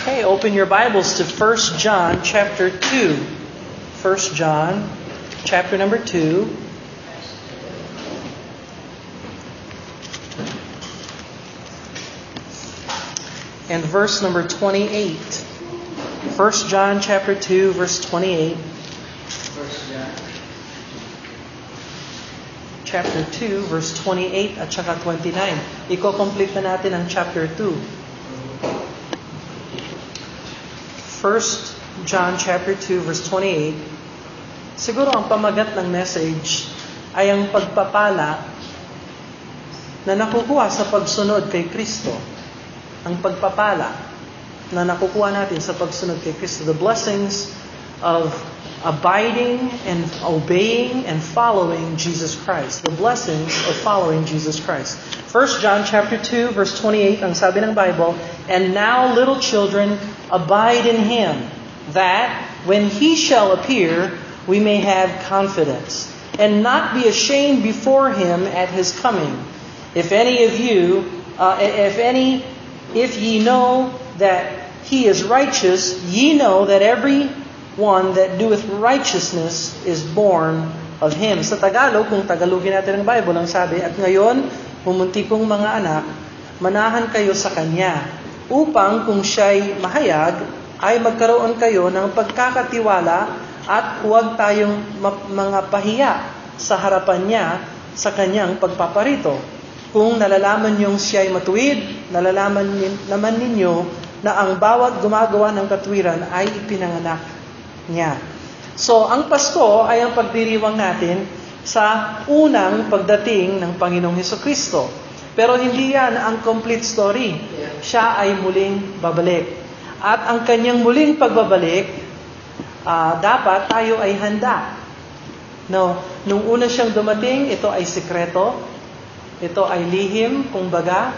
Okay, open your Bibles to 1 John chapter 2. 1 John chapter number 2. And verse number 28. 1 John chapter 2 verse 28. Chapter 2 verse 28 at saka 29. Iko-complete na natin ang chapter 2. 1 John chapter 2 verse 28. Siguro ang pamagat ng message ay ang pagpapala na nakukuha sa pagsunod kay Kristo. Ang pagpapala na nakukuha natin sa pagsunod kay Kristo. The blessings of abiding and obeying and following Jesus Christ. The blessings of following Jesus Christ. 1 John chapter 2 verse 28, ang sabi ng Bible, "And now, little children, abide in Him, that when He shall appear, we may have confidence, and not be ashamed before Him at His coming. If any of you, if ye know that He is righteous, ye know that every one that doeth righteousness is born of Him." Sa Tagalog, kung Tagalogin natin ang Bible, ang sabi, "At ngayon, pumuntikong mga anak, manahan kayo sa Kanya, upang kung Siya'y mahayag, ay magkaroon kayo ng pagkakatiwala at huwag tayong mga pahiya sa harapan niya sa Kanyang pagpaparito. Kung nalalaman niyong Siya'y matuwid, nalalaman naman ninyo na ang bawat gumagawa ng katwiran ay ipinanganak niya." So, ang Pasko ay ang pagdiriwang natin sa unang pagdating ng Panginoong Hesukristo. Pero hindi yan ang complete story. Siya ay muling babalik. At ang kanyang muling pagbabalik, dapat tayo ay handa. No, nung una siyang dumating, ito ay sikreto. Ito ay lihim, kumbaga,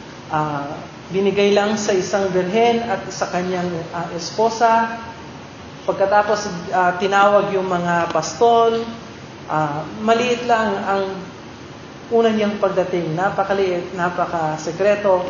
binigay lang sa isang birhen at sa kanyang esposa. Pagkatapos tinawag yung mga pastol, maliit lang ang una niyang pagdating. Napakaliit, napakasekreto,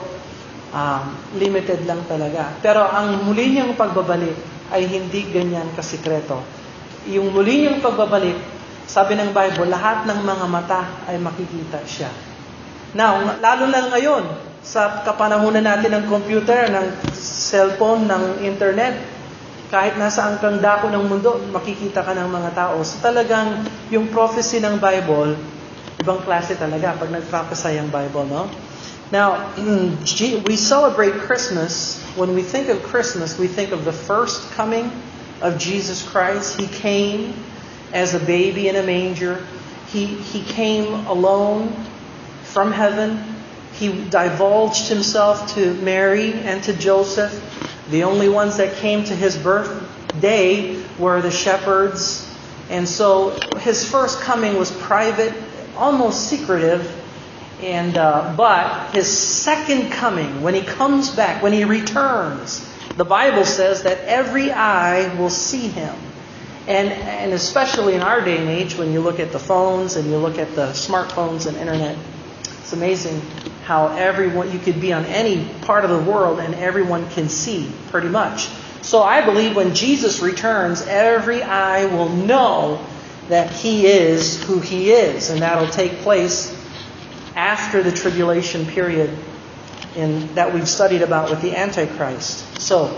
limited lang talaga. Pero ang muli niyang pagbabalik ay hindi ganyan kasekreto. Yung muli niyang pagbabalik, sabi ng Bible, lahat ng mga mata ay makikita siya. Now, lalo na ngayon, sa kapanahunan natin ng computer, ng cellphone, ng internet, kahit nasaan kang dako ng mundo, makikita ka ng mga tao. So talagang yung prophecy ng Bible, ibang klase talaga pag nag-prophesy ang Bible, no? Now, we celebrate Christmas. When we think of Christmas, we think of the first coming of Jesus Christ. He came as a baby in a manger. He came alone from heaven. He divulged Himself to Mary and to Joseph. The only ones that came to His birthday were the shepherds. And so His first coming was private, almost secretive. And but His second coming, when He comes back, when He returns, the Bible says that every eye will see Him. And especially in our day and age, when you look at the phones and you look at the smartphones and internet, it's amazing how everyone, you could be on any part of the world and everyone can see pretty much. So I believe when Jesus returns, every eye will know that He is who He is. And that'll take place after the tribulation period that we've studied about with the Antichrist. So,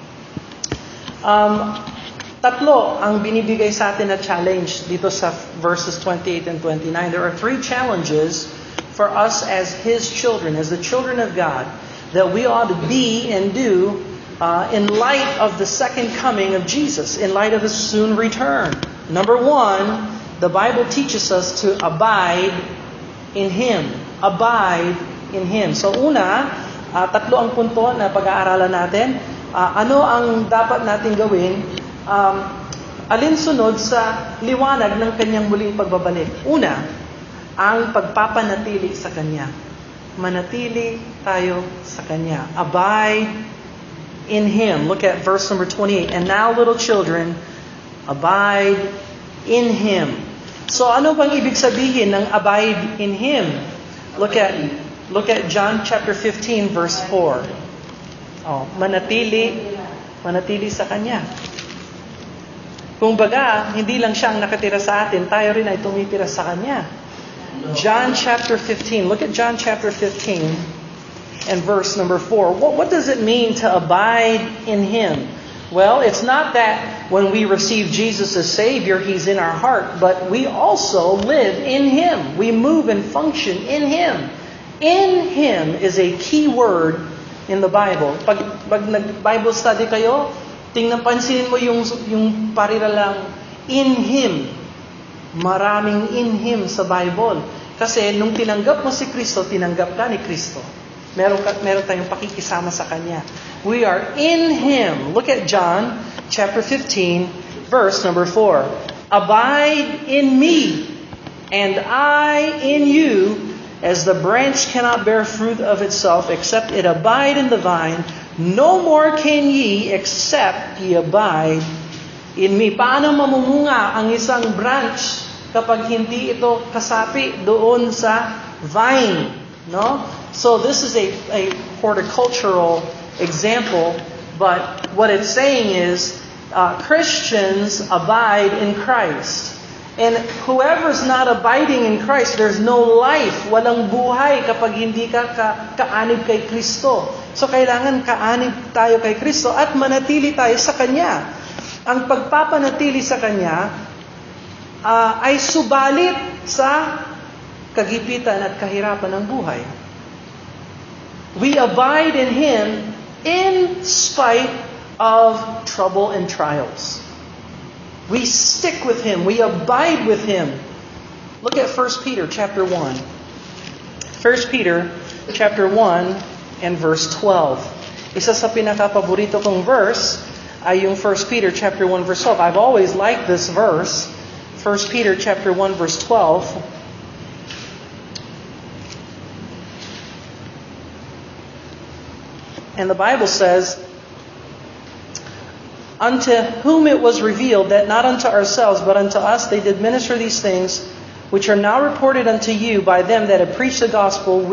tatlo ang binibigay sa atin na challenge dito sa verses 28 and 29. There are three challenges for us as His children, as the children of God, that we ought to be and do in light of the second coming of Jesus, in light of His soon return. Number one, the Bible teaches us to abide in Him. Abide in Him. So una, tatlo ang punto na pag-aaralan natin. Ano ang dapat natin gawin? Alinsunod sa liwanag ng Kanyang muling pagbabalik. Una, ang pagpapanatili sa Kanya. Manatili tayo sa Kanya. Abide in Him. Look at verse number 28. "And now, little children, abide in Him." So ano bang ibig sabihin ng abide in Him? Look at John chapter 15 verse 4. Manatili sa Kanya. Kung baga, hindi lang siya ang nakatira sa atin, tayo rin ay tumitira sa Kanya. John chapter 15. Look at John chapter 15 and verse number 4. What does it mean to abide in Him? Well, it's not that when we receive Jesus as Savior, He's in our heart, but we also live in Him. We move and function in Him. In Him is a key word in the Bible. Pag nag-Bible study kayo, pansinin mo yung pariralang in Him. Maraming in Him sa Bible. Kasi nung tinanggap mo si Kristo, tinanggap ka ni Kristo. Meron tayong pakikisama sa Kanya. We are in Him. Look at John chapter 15, verse number 4. Abide in me, and I in you, as the branch cannot bear fruit of itself, except it abide in the vine. No more can ye, except ye abide in me. Paano mamumunga ang isang branch kapag hindi ito kasapi doon sa vine? No? So this is a horticultural example, but what it's saying is Christians abide in Christ. And whoever's not abiding in Christ, there's no life, walang buhay kapag hindi ka kaanib kay Kristo. So kailangan kaanib tayo kay Kristo at manatili tayo sa Kanya. Ang pagpapanatili sa Kanya ay subalit sa kagipitan at kahirapan ng buhay. We abide in Him in spite of trouble and trials. We stick with Him. We abide with Him. Look at 1 Peter chapter 1. 1 Peter chapter 1 and verse 12. Isa sa pinaka-paborito kong verse ay yung 1 Peter chapter 1 verse 12. I've always liked this verse. 1 Peter chapter 1 verse 12. And the Bible says, unto whom it was revealed that not unto ourselves, but unto us they did minister these things, which are now reported unto you by them that have preached the gospel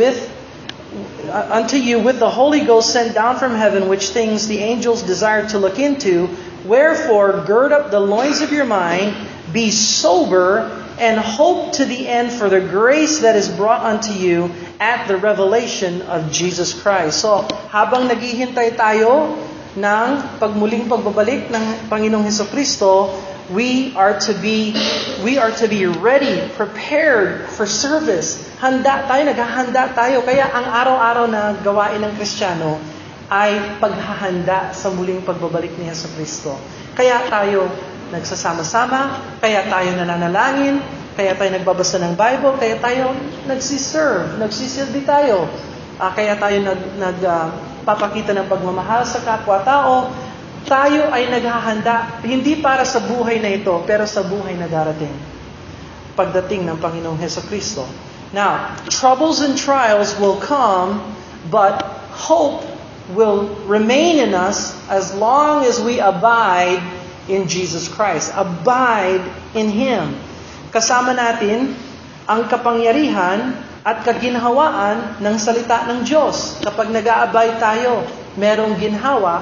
unto you with the Holy Ghost sent down from heaven, which things the angels desired to look into. Wherefore, gird up the loins of your mind, be sober, and hope to the end for the grace that is brought unto you at the revelation of Jesus Christ. So, habang naghihintay tayo ng pagmuling pagbabalik ng Panginoong Hesukristo, we are to be ready, prepared for service. Naghahanda tayo. Kaya ang araw-araw na gawain ng Kristiyano ay paghahanda sa muling pagbabalik ni Hesukristo. Kaya tayo nagsasama-sama, kaya tayo nananalangin, kaya tayo nagbabasa ng Bible, kaya tayo nagsisilbi tayo. Kaya tayo nagpapakita ng pagmamahal sa kapwa-tao. Tayo ay naghahanda, hindi para sa buhay na ito, pero sa buhay na darating. Pagdating ng Panginoong Hesukristo. Now, troubles and trials will come, but hope will remain in us as long as we abide in Jesus Christ. Abide in Him. Kasama natin ang kapangyarihan at kaginhawaan ng salita ng Diyos. Kapag nag-aabay tayo, merong ginhawa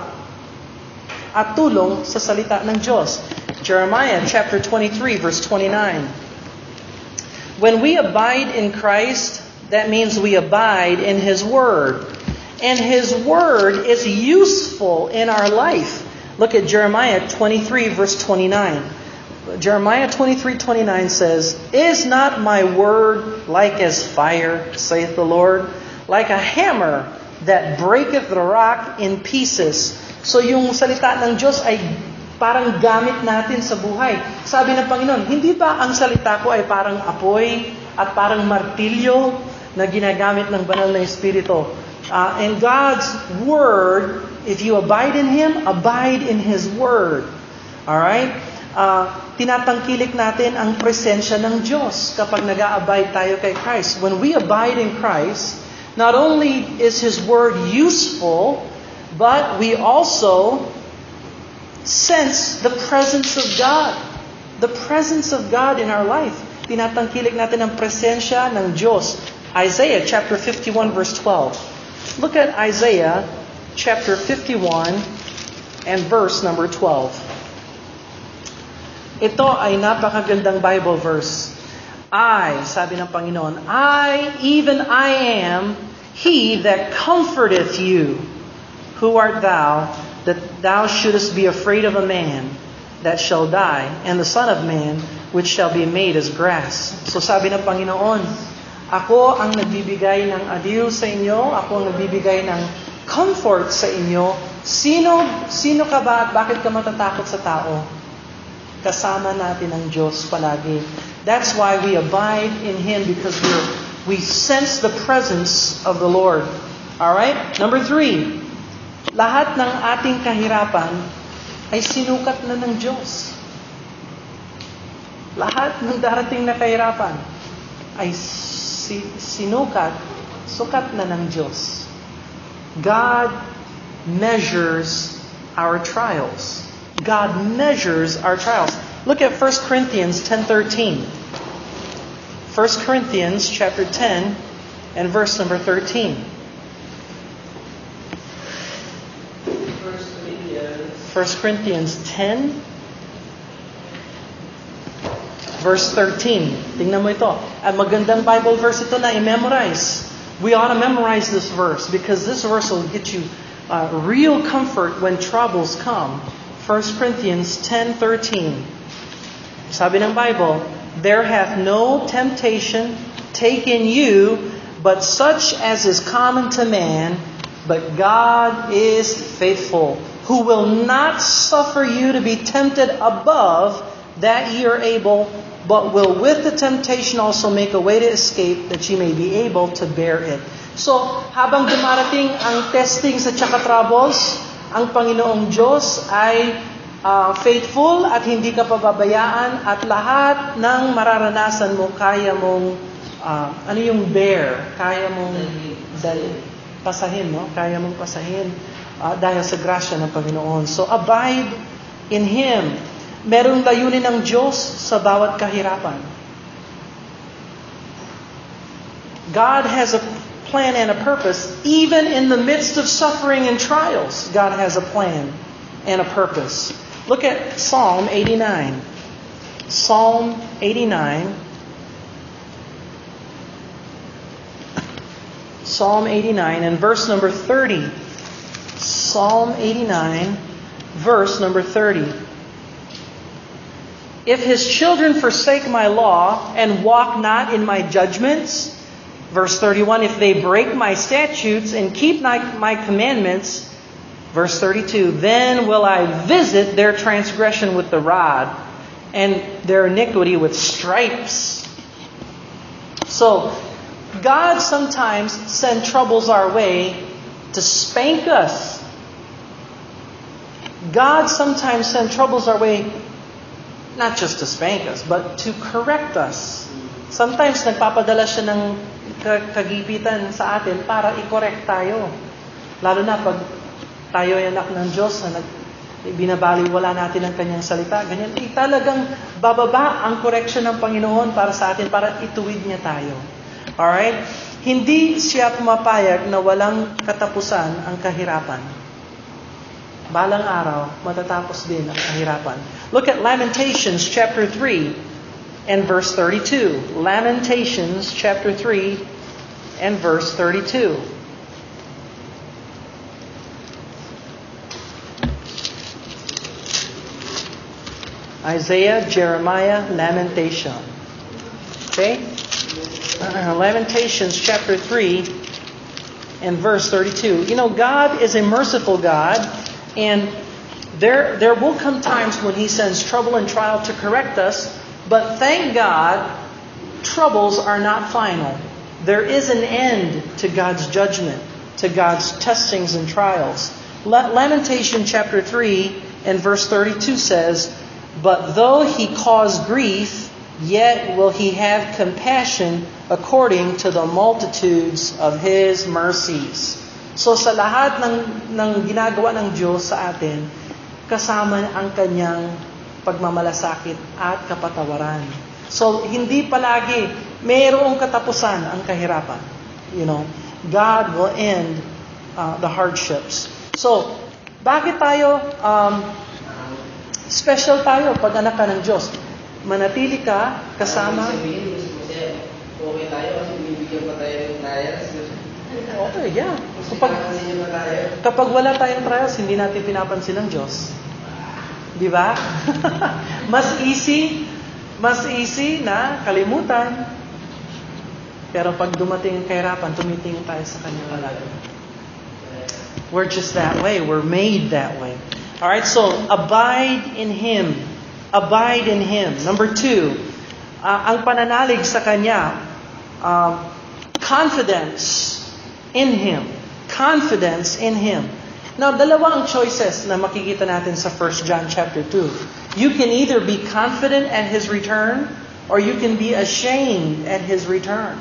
at tulong sa salita ng Diyos. Jeremiah chapter 23 verse 29. When we abide in Christ, that means we abide in His Word. And His Word is useful in our life. Look at Jeremiah 23 verse 29. Jeremiah 23:29 says, Is not my word like as fire, saith the Lord, like a hammer that breaketh the rock in pieces? So yung salita ng Diyos ay parang gamit natin sa buhay. Sabi ng Panginoon, hindi ba ang salita ko ay parang apoy at parang martilyo na ginagamit ng banal na Espiritu? And God's Word, if you abide in Him, abide in His Word. Alright? Tinatangkilik natin ang presensya ng Diyos kapag nag-aabide tayo kay Christ. When we abide in Christ, not only is His Word useful, but we also sense the presence of God. The presence of God in our life. Tinatangkilik natin ang presensya ng Diyos. Isaiah chapter 51 verse 12. Look at Isaiah chapter 51 and verse number 12. Ito ay napakagandang Bible verse. Sabi ng Panginoon, even I am He that comforteth you. Who art thou, that thou shouldest be afraid of a man that shall die, and the Son of Man, which shall be made as grass. So sabi ng Panginoon, ako ang nagbibigay ng aliw sa inyo, ako ang nagbibigay ng comfort sa inyo. Sino ka ba at bakit ka matatakot sa tao? Kasama natin ang Diyos palagi. That's why we abide in Him, because we sense the presence of the Lord. Alright? Number 3, lahat ng ating kahirapan ay sinukat na ng Diyos. Lahat ng darating na kahirapan ay sukat na ng Diyos. God measures our trials. God measures our trials. Look at 1 Corinthians 10:13. 1 Corinthians chapter 10 and verse number 13. 1 Corinthians 10, verse 13. Tingnan mo ito. At magandang Bible verse ito na i-memorize. We ought to memorize this verse because this verse will get you real comfort when troubles come. 1 Corinthians 10:13. Sabi ng Bible, there hath no temptation taken you, but such as is common to man, but God is faithful, who will not suffer you to be tempted above that ye are able, but will with the temptation also make a way to escape, that ye may be able to bear it. So, habang dumarating ang testings at saka troubles, ang Panginoong Diyos ay faithful at hindi ka pababayaan, at lahat ng mararanasan mo, kaya mong, bear? Kaya mong pasahin, no? Kaya mong pasahin. Dahil sa grasya ng Panginoon. So, abide in Him. Merong layunin ng Diyos sa bawat kahirapan. God has a plan and a purpose. Even in the midst of suffering and trials, God has a plan and a purpose. Look at Psalm 89. Psalm 89. Psalm 89 and verse number 30. Psalm 89, verse number 30. If his children forsake my law and walk not in my judgments, verse 31, if they break my statutes and keep my commandments, verse 32, then will I visit their transgression with the rod and their iniquity with stripes. So, God sometimes sends troubles our way to spank us. God sometimes sends troubles our way, not just to spank us, but to correct us. Sometimes nagpapadala siya ng kagipitan sa atin para i-correct tayo. Lalo na pag tayo ay anak ng Diyos na binabaliwala natin ang kanyang salita. Ganyan, talagang bababa ang correction ng Panginoon para sa atin, para ituwid niya tayo. Alright? Hindi siya pumapayag na walang katapusan ang kahirapan. Balang araw, matatapos din ang kahirapan. Look at Lamentations chapter 3 and verse 32. Lamentations chapter 3 and verse 32. Isaiah, Jeremiah, Lamentation. Okay? Lamentations chapter 3 and verse 32. You know, God is a merciful God, and there will come times when He sends trouble and trial to correct us, but thank God, troubles are not final. There is an end to God's judgment, to God's testings and trials. Lamentation chapter 3 and verse 32 says, but though He cause grief, yet will He have compassion according to the multitudes of His mercies. So sa lahat ng ginagawa ng Diyos sa atin, kasama ang kanyang pagmamalasakit at kapatawaran. So hindi palagi mayroong katapusan ang kahirapan. You know, God will end the hardships. So, bakit tayo special tayo pag anak ka ng Diyos? Manatili ka kasama. Okay tayo kasi bibigyan pa tayo ng trials. Okay, yeah. Kapag wala tayong trials, hindi natin pinapansin ng Diyos. Di ba? Mas easy na kalimutan. Pero pag dumating ang kahirapan, tumitingin tayo sa Kanya palagi. We're just that way. We're made that way. Alright, so abide in Him. Abide in Him. Number 2, ang pananalig sa Kanya, confidence in Him. Confidence in Him. Now, dalawa ang choices na makikita natin sa 1 John chapter 2. You can either be confident at His return, or you can be ashamed at His return.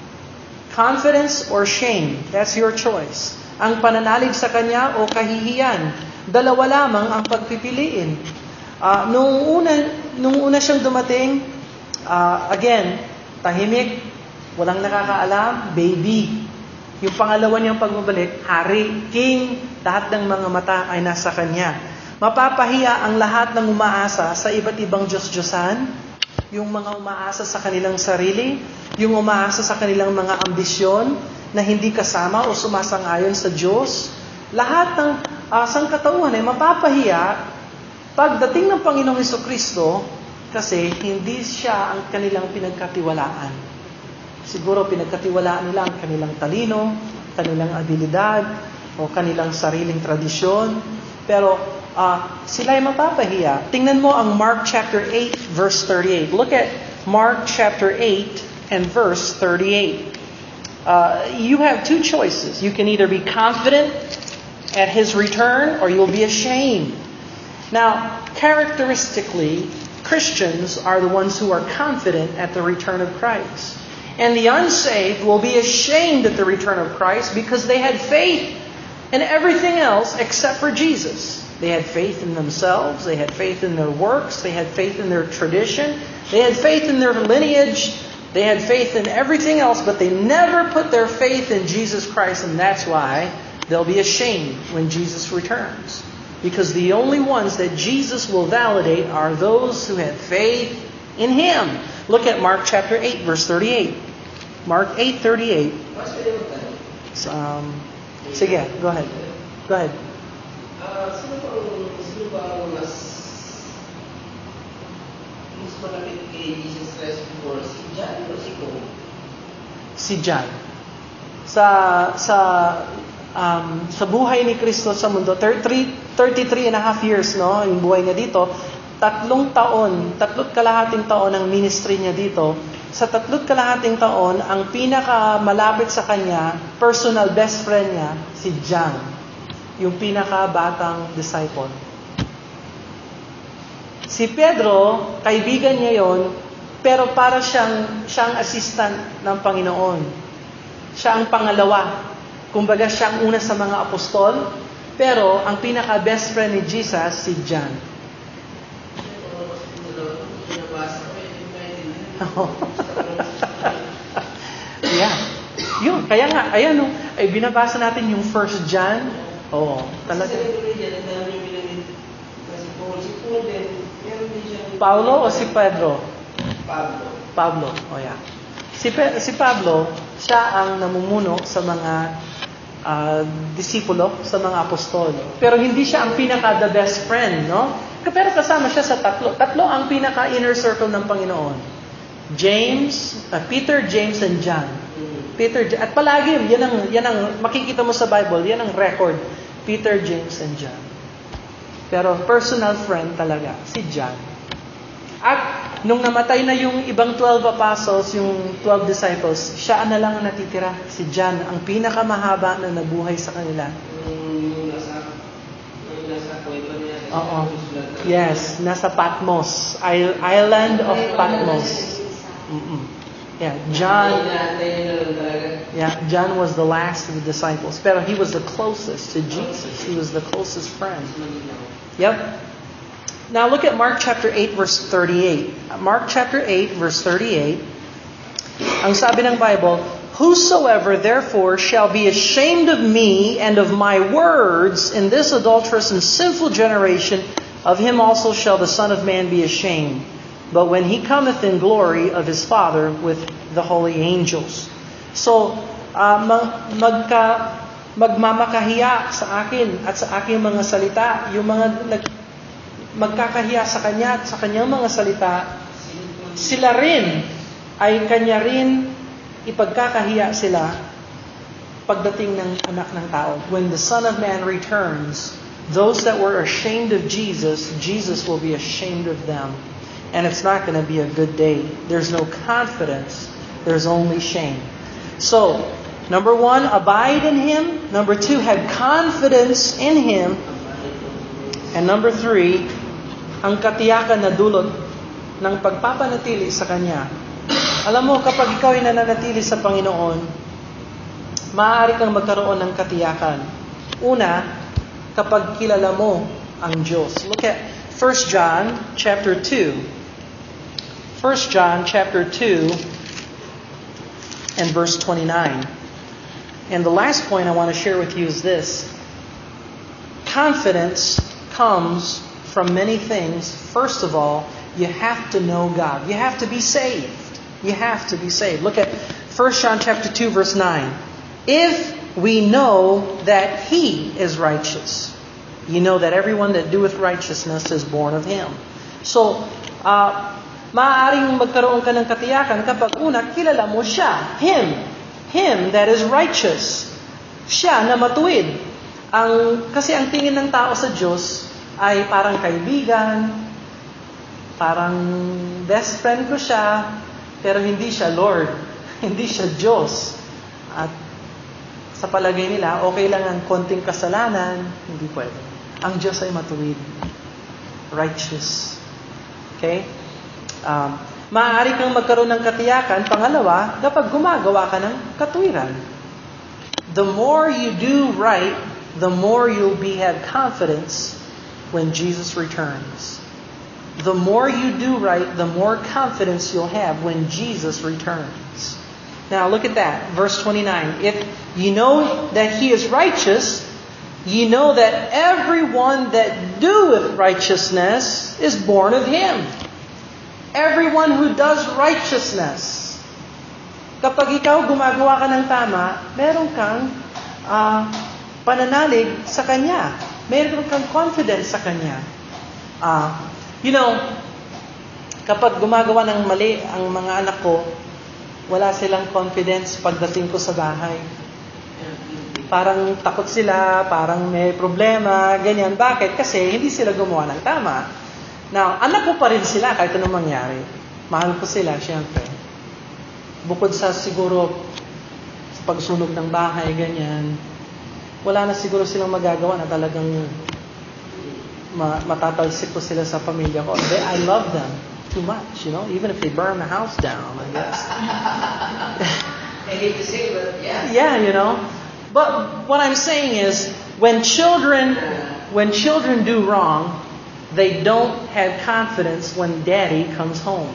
Confidence or shame, that's your choice. Ang pananalig sa Kanya o kahihiyan, dalawa lamang ang pagpipiliin. Nung una siyang dumating, again, tahimik, walang nakakaalam, baby. Yung pangalawa niyang pagbabalik, hari, king, lahat ng mga mata ay nasa Kanya. Mapapahiya ang lahat ng umaasa sa iba't ibang Diyos-Diyosan, yung mga umaasa sa kanilang sarili, yung umaasa sa kanilang mga ambisyon na hindi kasama o sumasang-ayon sa Diyos. Lahat ng sangkatauhan ay mapapahiya pagdating ng Panginoong Hesukristo kasi hindi siya ang kanilang pinagkatiwalaan. Siguro pinagkatiwalaan nila ang kanilang talino, kanilang abilidad, o kanilang sariling tradisyon. Pero sila ay mapapahiya. Tingnan mo ang Mark chapter 8, verse 38. Look at Mark chapter 8 and verse 38. You have two choices. You can either be confident at His return, or you'll be ashamed. Now, characteristically, Christians are the ones who are confident at the return of Christ. And the unsaved will be ashamed at the return of Christ because they had faith in everything else except for Jesus. They had faith in themselves, they had faith in their works, they had faith in their tradition, they had faith in their lineage, they had faith in everything else, but they never put their faith in Jesus Christ, and that's why they'll be ashamed when Jesus returns. Because the only ones that Jesus will validate are those who have faith in Him. Look at Mark chapter 8, verse 38. Mark 8:38. Sige, go ahead. Go ahead. Sino ba ang mas malapit kay Jesus Christ before? Si John o si Paul? Si John. Sa buhay ni Kristo sa mundo, 33 and a half years, no, yung buhay niya dito, 3 kalahating taon ang ministry niya dito. Sa 3 kalahating taon, ang pinakamalapit sa kanya, personal best friend niya, si John. Yung pinakabatang disciple. Si Pedro, kaibigan niya yon, pero para siyang assistant ng Panginoon. Siya ang pangalawa. Kumbaga siya ang una sa mga apostol, pero ang pinaka-best friend ni Jesus, si John. Yeah. Yun, kaya nga, ayan, ay binabasa natin yung 1 John. Oo, talaga. Paulo o si Pedro? Pablo. Oh yeah. Si Pablo, siya ang namumuno sa mga disipulo, sa mga apostol. Pero hindi siya ang pinaka the best friend, no? Pero kasama siya sa 3. 3 ang pinaka inner circle ng Panginoon. Peter, James, and John. At palagi, yan ang makikita mo sa Bible, yan ang record. Peter, James, and John. Pero personal friend talaga, si John. At nung namatay na yung ibang 12 apostles, yung 12 disciples, siya na lang ang natitira, si John, ang pinakamahaba na nabuhay sa kanila. Oo. Yes, nasa Patmos, island of Patmos. Yeah, John was the last of the disciples, pero he was the closest to Jesus. He was the closest friend. Yep. Now look at Mark chapter 8 verse 38. Mark chapter 8 verse 38. Ang sabi ng Bible, Whosoever therefore shall be ashamed of me and of my words in this adulterous and sinful generation, of him also shall the Son of Man be ashamed. But when he cometh in glory of his Father with the holy angels. So, magmamakahiya sa akin at sa aking mga salita. Yung mga magkakahiya sa Kanya at sa Kanyang mga salita, sila rin ay Kanya rin ipagkakahiya sila pagdating ng anak ng tao. When the Son of Man returns, those that were ashamed of Jesus, Jesus will be ashamed of them. And it's not going to be a good day. There's no confidence. There's only shame. So, number 1, abide in Him. Number 2, have confidence in Him. And number 3, ang katiyakan na dulot ng pagpapanatili sa Kanya. Alam mo, kapag ikaw ay nananatili sa Panginoon, maaari kang magkaroon ng katiyakan. Una, kapag kilala mo ang Diyos. Look at 1 John chapter 2. 1 John chapter 2 and verse 29. And the last point I want to share with you is this. Confidence comes from many things. First of all, you have to know God. You have to be saved. You have to be saved. Look at 1 John chapter 2 verse 9. If we know that He is righteous, you know that everyone that doeth righteousness is born of Him. So, maaaring magkaroon ka ng katiyakan kapag una, kilala mo siya. Him that is righteous. Siya na matuwid. Kasi ang tingin ng tao sa Diyos ay parang kaibigan, parang best friend ko siya, pero hindi siya Lord. Hindi siya Diyos. At sa palagay nila, okay lang ang konting kasalanan, hindi pwede. Ang Diyos ay matuwid. Righteous. Okay? Maaari kang magkaroon ng katiyakan. Pangalawa, kapag gumagawa ka ng katuwiran. The more you do right, the more you'll have confidence when Jesus returns. The more you do right, the more confidence you'll have when Jesus returns. Now look at that, verse 29. If you know that He is righteous, ye know that everyone that doeth righteousness is born of Him. Everyone who does righteousness. Kapag ikaw gumagawa ka ng tama, meron kang pananalig sa Kanya. Meron kang confidence sa Kanya. Kapag gumagawa ng mali ang mga anak ko, wala silang confidence pagdating ko sa bahay. Parang takot sila, parang may problema, ganyan. Bakit? Kasi hindi sila gumawa ng tama. Now, anak ko pa rin sila kahit anong mangyari. Mahal ko sila, syempre. Bukod sa siguro sa pagsunog ng bahay, ganyan, wala na siguro silang magagawa na talagang matatalsik ko sila sa pamilya ko. I love them too much, even if they burn the house down, I guess. I hate to say, but yeah. Yeah, But what I'm saying is, when children do wrong, they don't have confidence when Daddy comes home.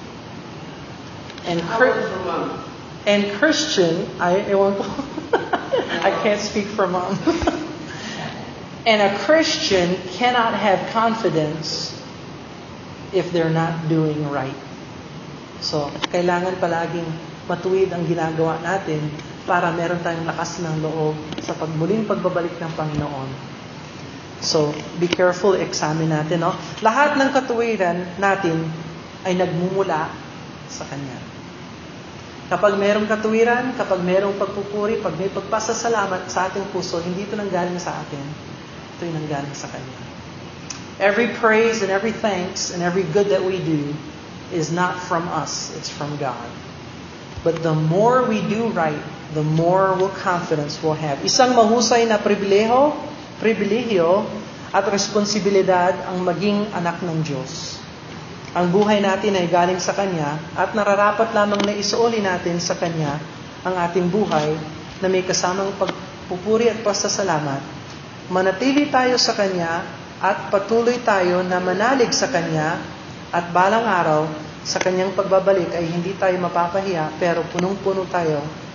And Christian, I can't speak for Mom. And a Christian cannot have confidence if they're not doing right. So, kailangan palaging matuwid ang ginagawa natin para meron tayong lakas ng loob sa muling pagbabalik ng Panginoon. So, be careful, examine natin. Lahat ng katuwiran natin ay nagmumula sa Kanya. Kapag merong katuwiran, kapag merong pagpupuri, pag may pagpasasalamat sa ating puso, hindi ito nanggaling sa atin. Ito yung nanggaling sa Kanya. Every praise and every thanks and every good that we do is not from us, it's from God. But the more we do right, the more confidence we'll have. Isang mahusay na pribilehyo at responsibilidad ang maging anak ng Diyos. Ang buhay natin ay galing sa Kanya at nararapat lamang na isuoli natin sa Kanya ang ating buhay na may kasamang pagpupuri at pasasalamat. Manatili tayo sa Kanya at patuloy tayo na manalig sa Kanya at balang araw sa Kanyang pagbabalik ay hindi tayo mapapahiya pero punong-puno tayo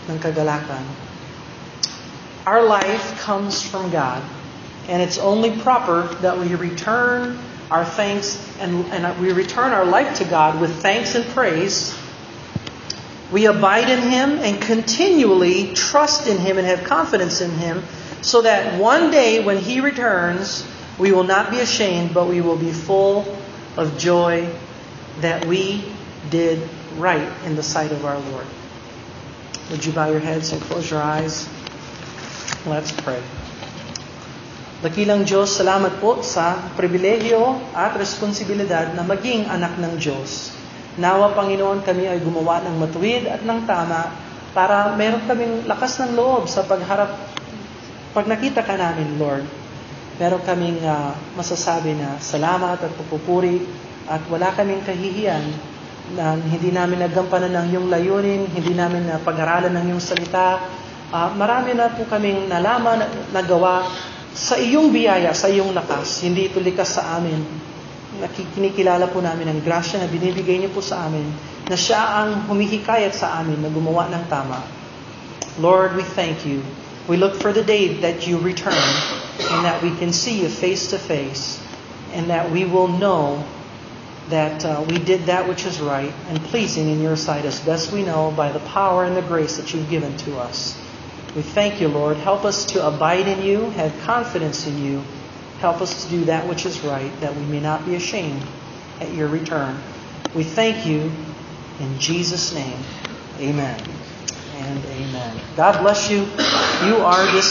ng kagalakan. Our life comes from God, and it's only proper that we return our thanks and we return our life to God with thanks and praise. We abide in Him and continually trust in Him and have confidence in Him, so that one day when He returns, we will not be ashamed, but we will be full of joy that we did right in the sight of our Lord. Would you bow your heads and close your eyes? Let's pray. Dakilang Diyos, salamat po sa pribilehyo at responsibilidad na maging anak ng Diyos. Nawa, Panginoon, kami ay gumawa ng matuwid at ng tama para meron kaming lakas ng loob sa pagharap. Pag nakita ka namin, Lord, meron kaming masasabi na salamat at pupupuri at wala kaming kahihiyan na hindi namin nagampanan ng iyong layunin, hindi namin pag-aralan ng iyong salita. Marami na po kaming nalaman, nagawa sa iyong biyaya, sa iyong lakas. Hindi ito likas sa amin. Kinikilala po namin ang grasya na binibigay niyo po sa amin, na siya ang humihikayat sa amin na gumawa ng tama. Lord, we thank you. We look for the day that you return and that we can see you face to face and that we will know that we did that which is right and pleasing in your sight as best we know by the power and the grace that you've given to us. We thank you, Lord. Help us to abide in you, have confidence in you. Help us to do that which is right, that we may not be ashamed at your return. We thank you in Jesus' name. Amen and amen. God bless you. You are dismissed.